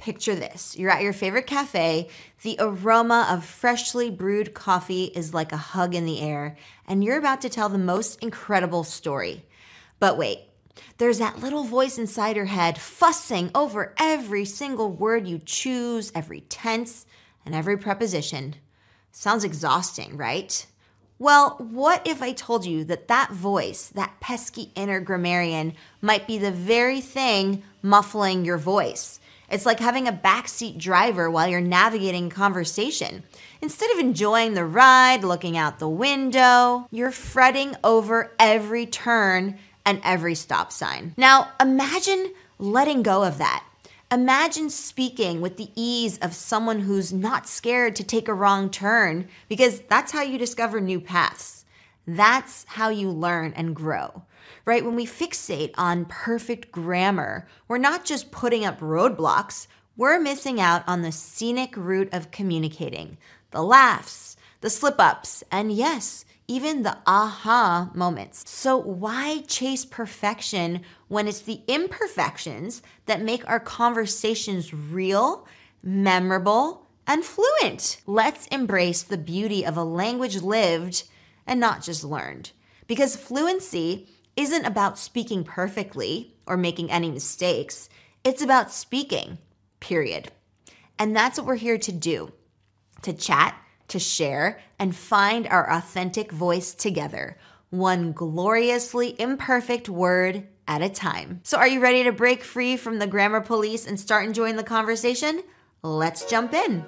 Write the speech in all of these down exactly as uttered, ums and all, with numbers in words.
Picture this. You're at your favorite cafe. The aroma of freshly brewed coffee is like a hug in the air, and you're about to tell the most incredible story. But wait, there's that little voice inside your head fussing over every single word you choose, every tense, and every preposition. Sounds exhausting, right? Well, what if I told you that that voice, that pesky inner grammarian, might be the very thing muffling your voice? It's like having a backseat driver while you're navigating conversation. Instead of enjoying the ride, looking out the window, you're fretting over every turn and every stop sign. Now, imagine letting go of that. Imagine speaking with the ease of someone who's not scared to take a wrong turn, because that's how you discover new paths. That's how you learn and grow, right? When we fixate on perfect grammar, we're not just putting up roadblocks, we're missing out on the scenic route of communicating, the laughs, the slip-ups, and yes, even the aha moments. So why chase perfection when it's the imperfections that make our conversations real, memorable, and fluent? Let's embrace the beauty of a language lived and not just learned. Because fluency isn't about speaking perfectly or making any mistakes. It's about speaking, period. And that's what we're here to do, to chat, to share, and find our authentic voice together, one gloriously imperfect word at a time. So are you ready to break free from the grammar police and start enjoying the conversation? Let's jump in.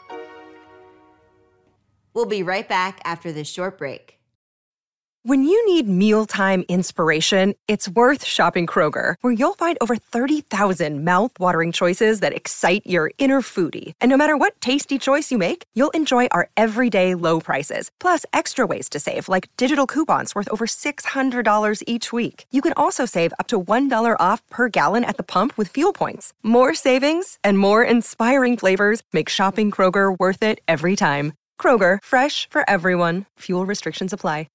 We'll be right back after this short break. When you need mealtime inspiration, it's worth shopping Kroger, where you'll find over thirty thousand mouth-watering choices that excite your inner foodie. And no matter what tasty choice you make, you'll enjoy our everyday low prices, plus extra ways to save, like digital coupons worth over six hundred dollars each week. You can also save up to one dollar off per gallon at the pump with fuel points. More savings and more inspiring flavors make shopping Kroger worth it every time. Kroger, fresh for everyone. Fuel restrictions apply.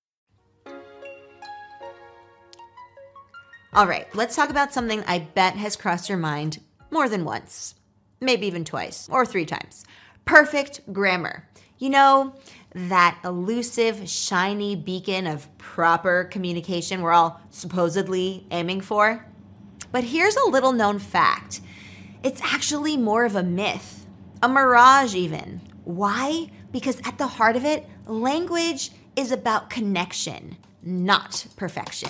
All right, let's talk about something I bet has crossed your mind more than once, maybe even twice or three times. Perfect grammar. You know, that elusive, shiny beacon of proper communication we're all supposedly aiming for? But here's a little known fact. It's actually more of a myth, a mirage even. Why? Because at the heart of it, language is about connection, not perfection.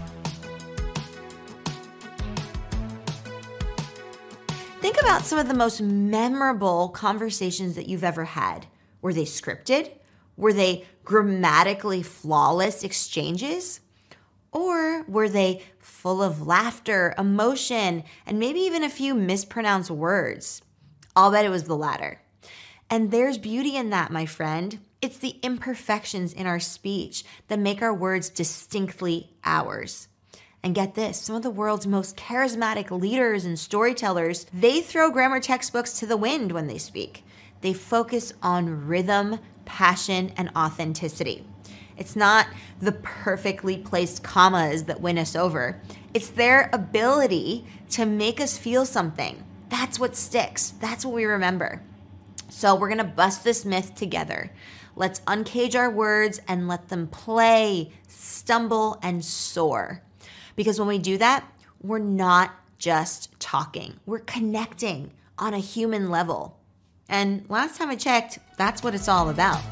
Think about some of the most memorable conversations that you've ever had. Were they scripted? Were they grammatically flawless exchanges? Or were they full of laughter, emotion, and maybe even a few mispronounced words? I'll bet it was the latter. And there's beauty in that, my friend. It's the imperfections in our speech that make our words distinctly ours. And get this, some of the world's most charismatic leaders and storytellers, they throw grammar textbooks to the wind when they speak. They focus on rhythm, passion, and authenticity. It's not the perfectly placed commas that win us over. It's their ability to make us feel something. That's what sticks. That's what we remember. So we're gonna bust this myth together. Let's uncage our words and let them play, stumble, and soar. Because when we do that, we're not just talking. We're connecting on a human level. And last time I checked, that's what it's all about.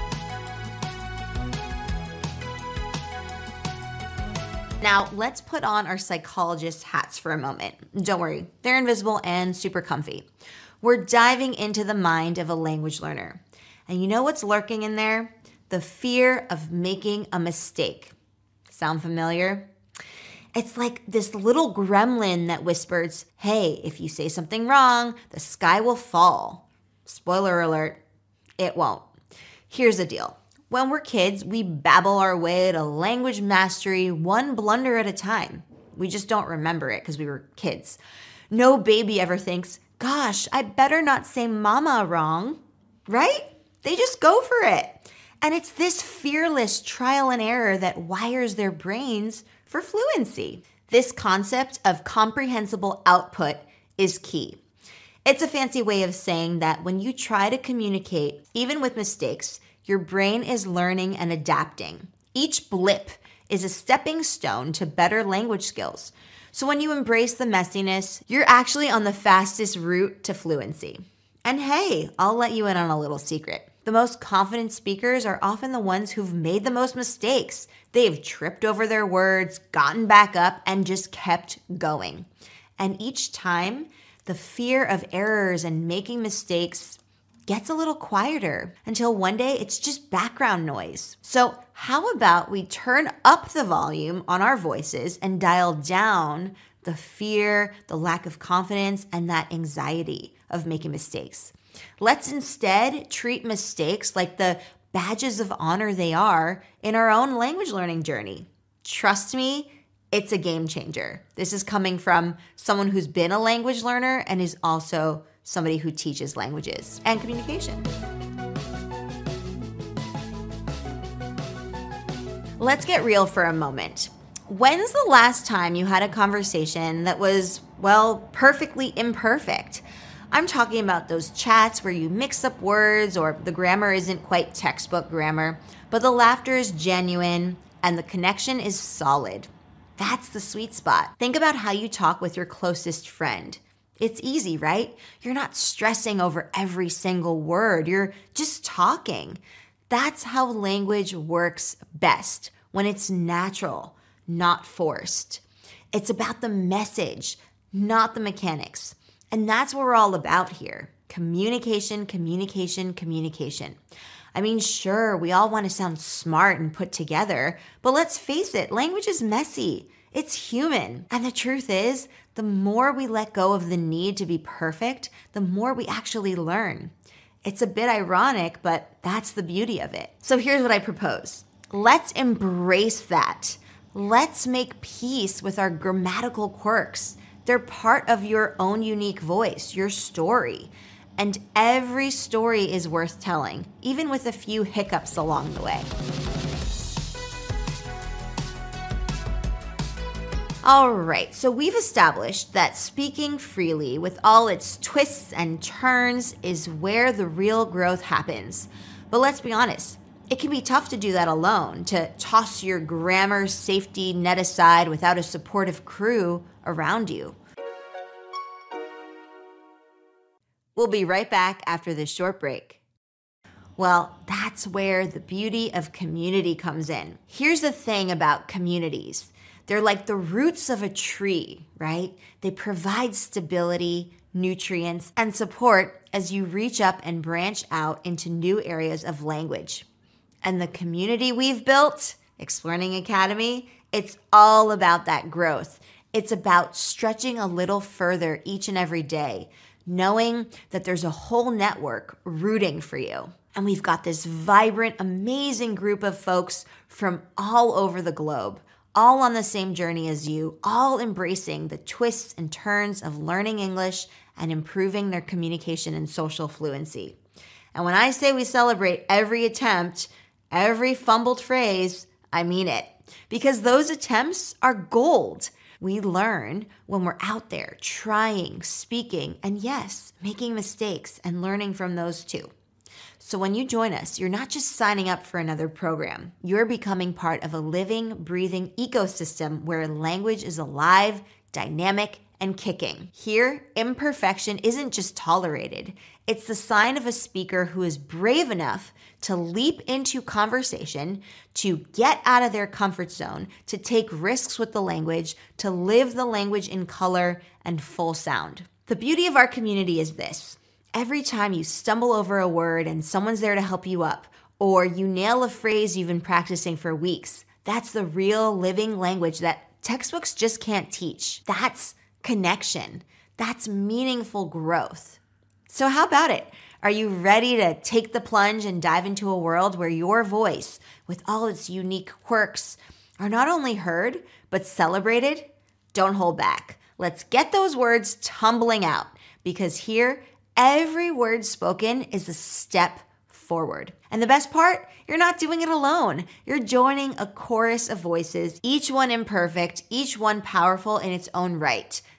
Now, let's put on our psychologist hats for a moment. Don't worry, they're invisible and super comfy. We're diving into the mind of a language learner. And you know what's lurking in there? The fear of making a mistake. Sound familiar? It's like this little gremlin that whispers, hey, if you say something wrong, the sky will fall. Spoiler alert, it won't. Here's the deal. When we're kids, we babble our way to language mastery one blunder at a time. We just don't remember it because we were kids. No baby ever thinks, gosh, I better not say mama wrong, right? They just go for it. And it's this fearless trial and error that wires their brains for fluency. This concept of comprehensible output is key. It's a fancy way of saying that when you try to communicate, even with mistakes, your brain is learning and adapting. Each blip is a stepping stone to better language skills. So when you embrace the messiness, you're actually on the fastest route to fluency. And hey, I'll let you in on a little secret. The most confident speakers are often the ones who've made the most mistakes. They've tripped over their words, gotten back up, and just kept going. And each time, the fear of errors and making mistakes gets a little quieter until one day it's just background noise. So how about we turn up the volume on our voices and dial down the fear, the lack of confidence, and that anxiety of making mistakes? Let's instead treat mistakes like the badges of honor they are in our own language learning journey. Trust me, it's a game changer. This is coming from someone who's been a language learner and is also somebody who teaches languages and communication. Let's get real for a moment. When's the last time you had a conversation that was, well, perfectly imperfect? I'm talking about those chats where you mix up words or the grammar isn't quite textbook grammar, but the laughter is genuine and the connection is solid. That's the sweet spot. Think about how you talk with your closest friend. It's easy, right? You're not stressing over every single word. You're just talking. That's how language works best, when it's natural, not forced. It's about the message, not the mechanics. And that's what we're all about here. Communication, communication, communication. I mean, sure, we all want to sound smart and put together, but let's face it, language is messy. It's human. And the truth is, the more we let go of the need to be perfect, the more we actually learn. It's a bit ironic, but that's the beauty of it. So here's what I propose. Let's embrace that. Let's make peace with our grammatical quirks. They're part of your own unique voice, your story. And every story is worth telling, even with a few hiccups along the way. All right, so we've established that speaking freely with all its twists and turns is where the real growth happens. But let's be honest, it can be tough to do that alone, to toss your grammar safety net aside without a supportive crew around you. We'll be right back after this short break. Well, that's where the beauty of community comes in. Here's the thing about communities. They're like the roots of a tree, right? They provide stability, nutrients, and support as you reach up and branch out into new areas of language. And the community we've built, Explearning Academy, it's all about that growth. It's about stretching a little further each and every day, knowing that there's a whole network rooting for you. And we've got this vibrant, amazing group of folks from all over the globe, all on the same journey as you, all embracing the twists and turns of learning English and improving their communication and social fluency. And when I say we celebrate every attempt, every fumbled phrase, I mean it. Because those attempts are gold. We learn when we're out there trying, speaking, and yes, making mistakes and learning from those too. So when you join us, you're not just signing up for another program. You're becoming part of a living, breathing ecosystem where language is alive, dynamic, and kicking. Here, imperfection isn't just tolerated. It's the sign of a speaker who is brave enough to leap into conversation, to get out of their comfort zone, to take risks with the language, to live the language in color and full sound. The beauty of our community is this. Every time you stumble over a word and someone's there to help you up, or you nail a phrase you've been practicing for weeks, that's the real living language that textbooks just can't teach. That's connection. That's meaningful growth. So how about it? Are you ready to take the plunge and dive into a world where your voice, with all its unique quirks, are not only heard, but celebrated? Don't hold back. Let's get those words tumbling out, because here, every word spoken is a step forward. And the best part, you're not doing it alone. You're joining a chorus of voices, each one imperfect, each one powerful in its own right.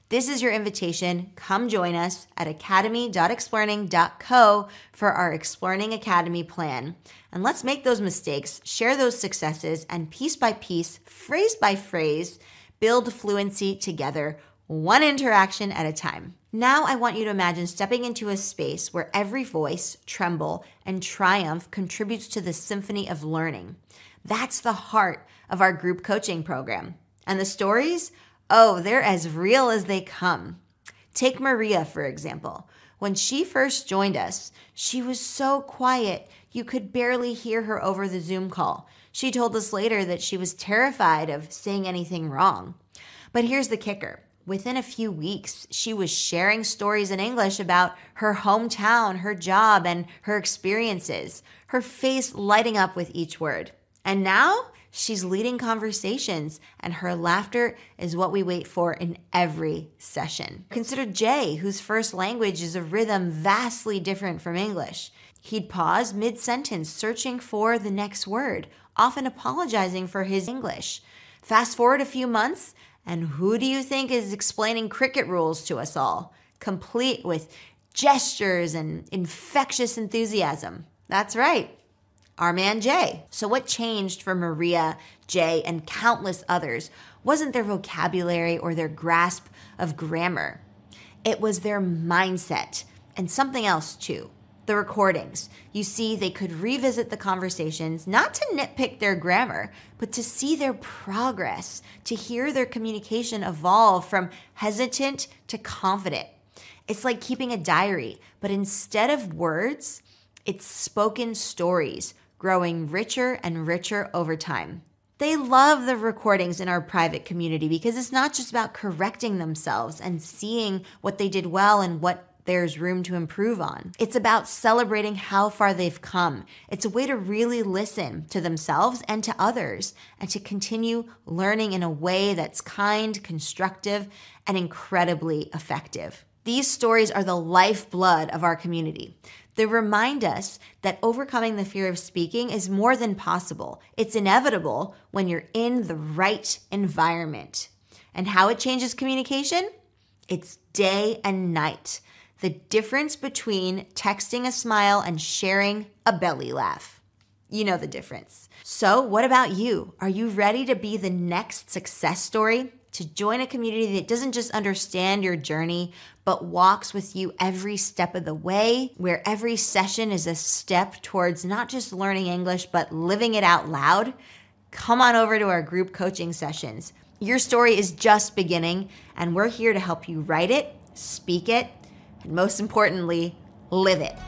This is your invitation. Come join us at academy dot explearning dot co for our Explearning Academy plan. And let's make those mistakes, share those successes, and piece by piece, phrase by phrase, build fluency together, one interaction at a time. Now I want you to imagine stepping into a space where every voice, tremble, and triumph contributes to the symphony of learning. That's the heart of our group coaching program. And the stories? Oh, they're as real as they come. Take Maria, for example. When she first joined us, she was so quiet, you could barely hear her over the Zoom call. She told us later that she was terrified of saying anything wrong. But here's the kicker. Within a few weeks, she was sharing stories in English about her hometown, her job, and her experiences, her face lighting up with each word. And now she's leading conversations, and her laughter is what we wait for in every session. Consider Jay, whose first language is a rhythm vastly different from English. He'd pause mid-sentence, searching for the next word, often apologizing for his English. Fast forward a few months, and who do you think is explaining cricket rules to us all, complete with gestures and infectious enthusiasm? That's right. Our man Jay. So what changed for Maria, Jay, and countless others wasn't their vocabulary or their grasp of grammar. It was their mindset and something else too. The recordings. You see, they could revisit the conversations, not to nitpick their grammar, but to see their progress, to hear their communication evolve from hesitant to confident. It's like keeping a diary, but instead of words, it's spoken stories, growing richer and richer over time. They love the recordings in our private community because it's not just about correcting themselves and seeing what they did well and what there's room to improve on. It's about celebrating how far they've come. It's a way to really listen to themselves and to others and to continue learning in a way that's kind, constructive, and incredibly effective. These stories are the lifeblood of our community. They remind us that overcoming the fear of speaking is more than possible. It's inevitable when you're in the right environment. And how it changes communication? It's day and night. The difference between texting a smile and sharing a belly laugh. You know the difference. So what about you? Are you ready to be the next success story? To join a community that doesn't just understand your journey, but walks with you every step of the way, where every session is a step towards not just learning English, but living it out loud? Come on over to our group coaching sessions. Your story is just beginning, and we're here to help you write it, speak it, and most importantly, live it.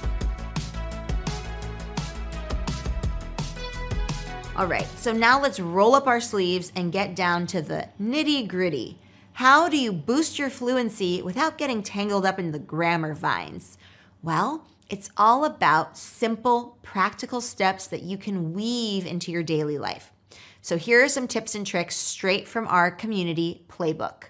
All right, so now let's roll up our sleeves and get down to the nitty gritty. How do you boost your fluency without getting tangled up in the grammar vines? Well, it's all about simple, practical steps that you can weave into your daily life. So here are some tips and tricks straight from our community playbook.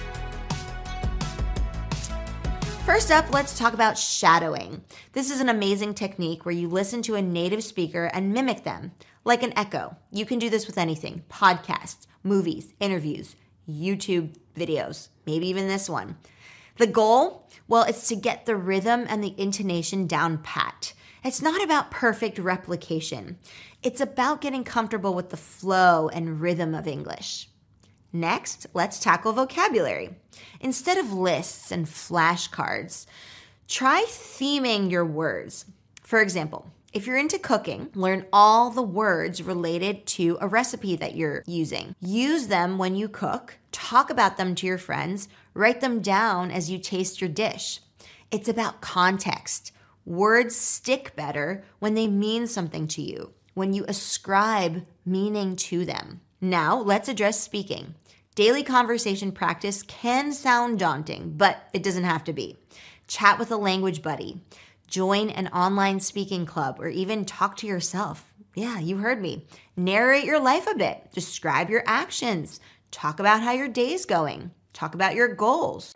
First up, let's talk about shadowing. This is an amazing technique where you listen to a native speaker and mimic them, like an echo. You can do this with anything: podcasts, movies, interviews, YouTube videos, maybe even this one. The goal? Well, it's to get the rhythm and the intonation down pat. It's not about perfect replication. It's about getting comfortable with the flow and rhythm of English. Next, let's tackle vocabulary. Instead of lists and flashcards, try theming your words. For example, if you're into cooking, learn all the words related to a recipe that you're using. Use them when you cook, talk about them to your friends, write them down as you taste your dish. It's about context. Words stick better when they mean something to you, when you ascribe meaning to them. Now, let's address speaking. Daily conversation practice can sound daunting, but it doesn't have to be. Chat with a language buddy. Join an online speaking club, or even talk to yourself. Yeah, you heard me. Narrate your life a bit. Describe your actions. Talk about how your day's going. Talk about your goals.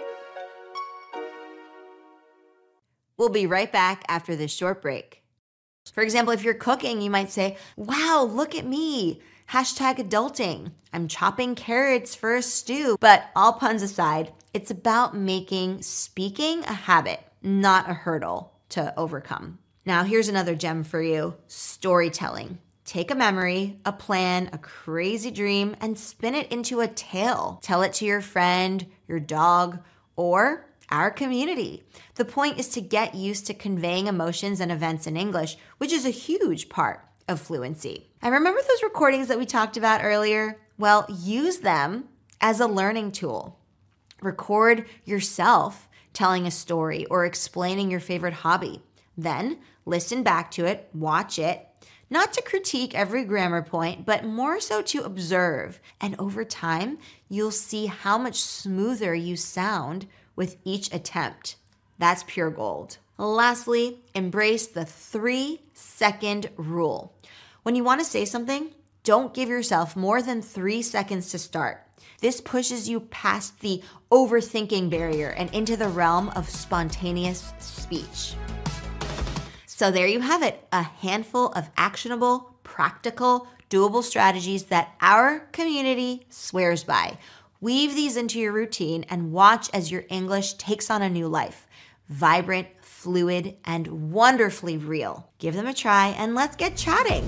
We'll be right back after this short break. For example, if you're cooking, you might say, "Wow, look at me. Hashtag adulting. I'm chopping carrots for a stew. But all puns aside, it's about making speaking a habit, not a hurdle to overcome. Now, here's another gem for you: storytelling. Take a memory, a plan, a crazy dream, and spin it into a tale. Tell it to your friend, your dog, or our community. The point is to get used to conveying emotions and events in English, which is a huge part of fluency. And remember those recordings that we talked about earlier? Well, use them as a learning tool. Record yourself telling a story or explaining your favorite hobby. Then listen back to it, watch it, not to critique every grammar point, but more so to observe. And over time, you'll see how much smoother you sound with each attempt. That's pure gold. Lastly, embrace the three-second rule. When you want to say something, don't give yourself more than three seconds to start. This pushes you past the overthinking barrier and into the realm of spontaneous speech. So there you have it, a handful of actionable, practical, doable strategies that our community swears by. Weave these into your routine and watch as your English takes on a new life. Vibrant, fluid, and wonderfully real. Give them a try and let's get chatting.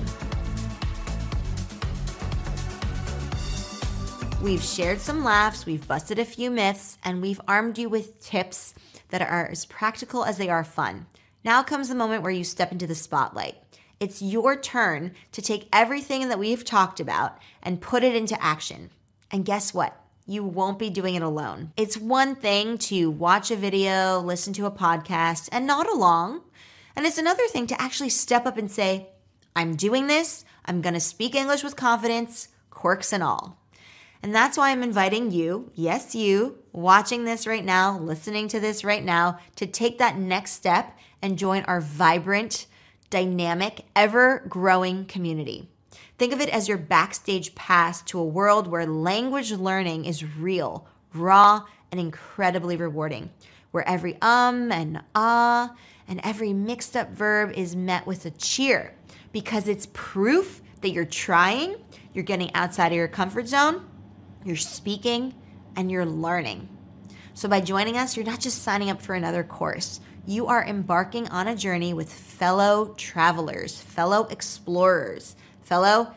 We've shared some laughs, we've busted a few myths, and we've armed you with tips that are as practical as they are fun. Now comes the moment where you step into the spotlight. It's your turn to take everything that we've talked about and put it into action. And guess what? You won't be doing it alone. It's one thing to watch a video, listen to a podcast, and nod along. And it's another thing to actually step up and say, I'm doing this, I'm gonna speak English with confidence, quirks and all. And that's why I'm inviting you, yes you, watching this right now, listening to this right now, to take that next step and join our vibrant, dynamic, ever-growing community. Think of it as your backstage pass to a world where language learning is real, raw, and incredibly rewarding, where every um and ah and every mixed up verb is met with a cheer because it's proof that you're trying, you're getting outside of your comfort zone, you're speaking, and you're learning. So by joining us, you're not just signing up for another course. You are embarking on a journey with fellow travelers, fellow explorers, fellow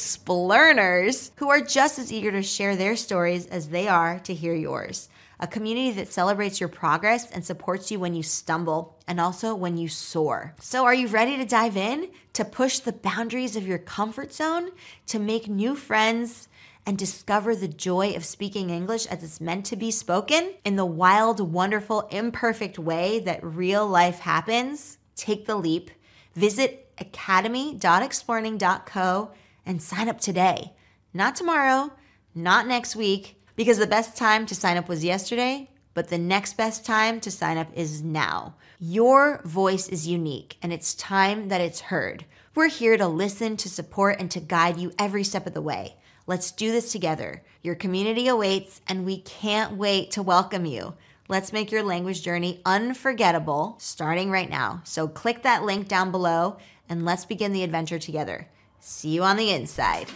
explearners who are just as eager to share their stories as they are to hear yours. A community that celebrates your progress and supports you when you stumble and also when you soar. So are you ready to dive in, to push the boundaries of your comfort zone, to make new friends, and discover the joy of speaking English as it's meant to be spoken in the wild, wonderful, imperfect way that real life happens? Take the leap. Visit academy dot explearning dot co and sign up today. Not tomorrow, not next week, because the best time to sign up was yesterday, but the next best time to sign up is now. Your voice is unique, and it's time that it's heard. We're here to listen, to support, and to guide you every step of the way. Let's do this together. Your community awaits, and we can't wait to welcome you. Let's make your language journey unforgettable, starting right now. So click that link down below, and let's begin the adventure together. See you on the inside.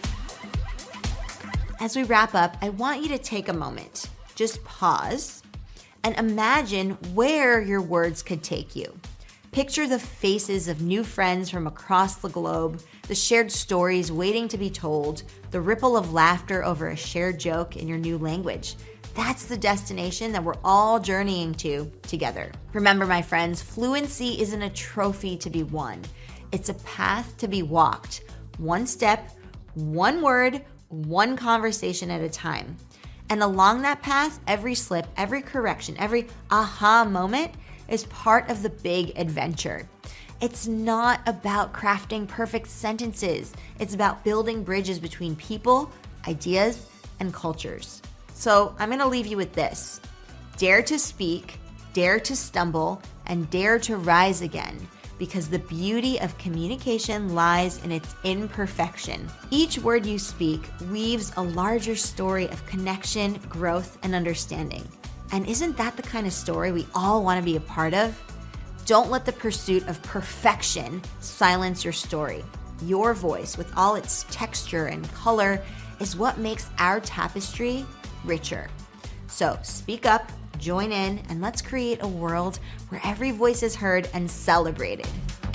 As we wrap up, I want you to take a moment. Just pause and imagine where your words could take you. Picture the faces of new friends from across the globe, the shared stories waiting to be told, the ripple of laughter over a shared joke in your new language. That's the destination that we're all journeying to together. Remember, my friends, fluency isn't a trophy to be won. It's a path to be walked, one step, one word, one conversation at a time. And along that path, every slip, every correction, every aha moment is part of the big adventure. It's not about crafting perfect sentences. It's about building bridges between people, ideas, and cultures. So I'm gonna leave you with this. Dare to speak, dare to stumble, and dare to rise again, because the beauty of communication lies in its imperfection. Each word you speak weaves a larger story of connection, growth, and understanding. And isn't that the kind of story we all want to be a part of? Don't let the pursuit of perfection silence your story. Your voice, with all its texture and color, is what makes our tapestry richer. So speak up, join in, and let's create a world where every voice is heard and celebrated.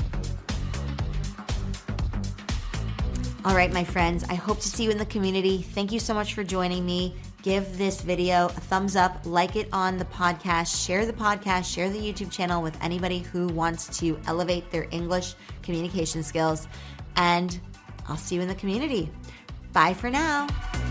All right, my friends, I hope to see you in the community. Thank you so much for joining me. Give this video a thumbs up, like it on the podcast, share the podcast, share the YouTube channel with anybody who wants to elevate their English communication skills, and I'll see you in the community. Bye for now.